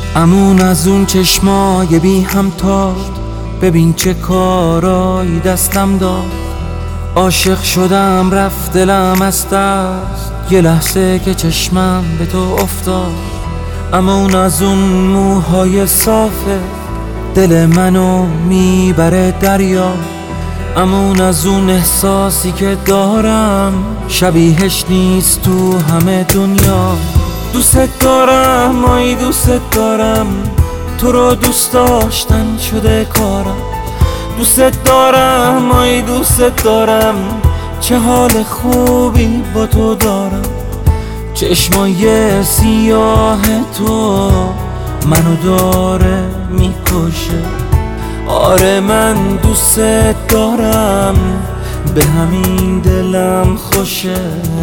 امون از اون چشمای بی همتا، ببین چه کارایی دستم داد. عاشق شدم رفت دلم از دست، یه لحظه که چشمم به تو افتاد. امون از اون موهای صافه، دل منو میبره دریا. امون از اون احساسی که دارم، شبیهش نیست تو همه دنیا. دوست دارم، آی دوست دارم، تو رو دوست داشتن شده کارم. دوست دارم، آی دوست دارم، چه حال خوبی با تو دارم. چشمای سیاه تو منو داره میکشه. آره من دوست دارم، به همین دلم خوشه.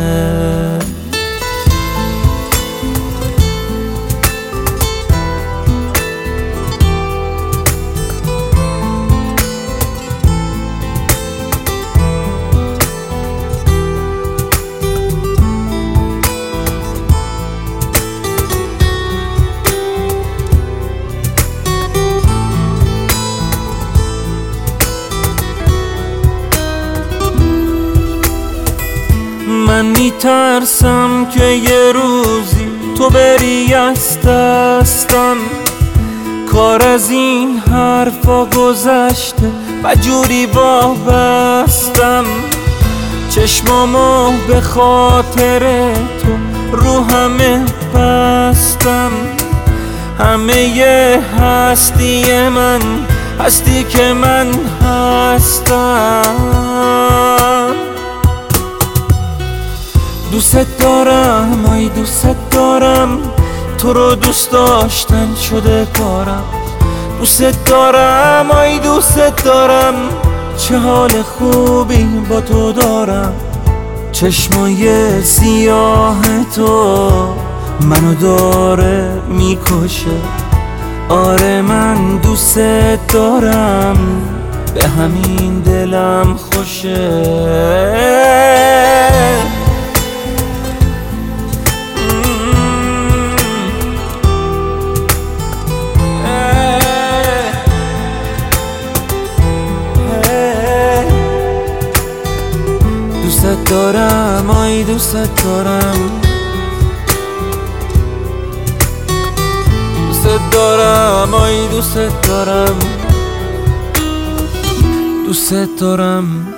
من میترسم که یه روزی تو بری از دستم. کار از این حرفا گذشته و جوری وابستم. چشمامو به خاطر تو رو همه بستم. همه ی هستی من هستی که من هستم. دوست دارم، آی دوست دارم، تو رو دوست داشتن شده کارم. دوست دارم، آی دوست دارم، چه حال خوبی با تو دارم. چشمای سیاه تو منو داره میکشه. آره من دوست دارم، به همین دلم خوشه. دوست دارم، آی دوست دارم، دوست دارم، آی دوست دارم، دوست دارم.